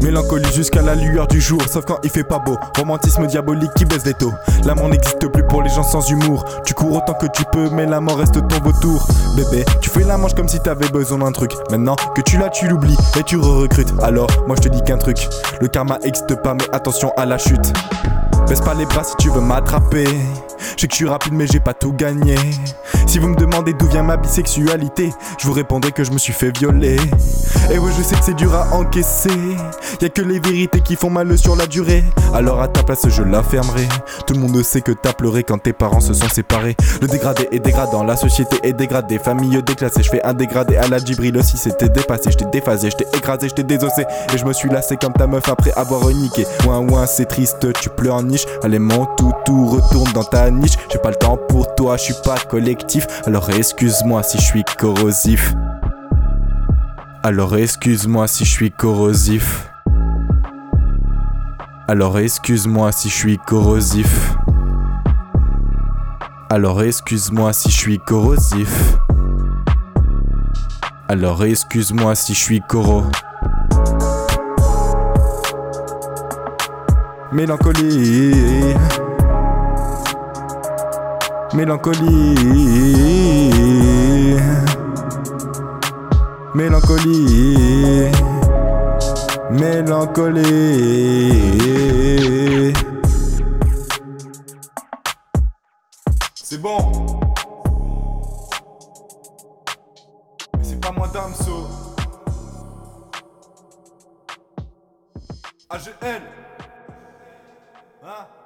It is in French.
Mélancolie jusqu'à la lueur du jour, sauf quand il fait pas beau. Romantisme diabolique qui baisse les taux. L'amour n'existe plus pour les gens sans humour. Tu cours autant que tu peux, mais la mort reste ton vautour. Bébé, tu fais la manche comme si t'avais besoin d'un truc. Maintenant que tu l'as, tu l'oublies et tu re-recrutes. Alors, moi je te dis qu'un truc, le karma existe pas, mais attention à la chute. Baisse pas les bras si tu veux m'attraper. Je sais que je suis rapide mais j'ai pas tout gagné. Si vous me demandez d'où vient ma bisexualité, je vous répondrai que je me suis fait violer. Et ouais, je sais que c'est dur à encaisser. Y'a que les vérités qui font mal sur la durée. Alors à ta place je la fermerai. Tout le monde sait que t'as pleuré quand tes parents se sont séparés. Le dégradé est dégradant, la société est dégradée. Famille déclassée, je fais un dégradé à la Djibril aussi. C'était dépassé, je t'ai déphasé, je t'ai écrasé, je t'ai désossé. Et je me suis lassé comme ta meuf après avoir reniqué. Ouin ouin c'est triste, tu pleures en niche. Allez mon toutou, retourne dans ta niche. J'ai pas le temps pour toi, je suis pas collectif. Alors excuse-moi si je suis corrosif. Alors excuse-moi si je suis corrosif. Alors excuse-moi si je suis corrosif. Alors excuse-moi si je suis corrosif. Alors excuse-moi si je suis corro. Mélancolie. Mélancolie. Mélancolie. Mélancolie. C'est bon. Mais c'est pas moi Damso. AGL. Hein?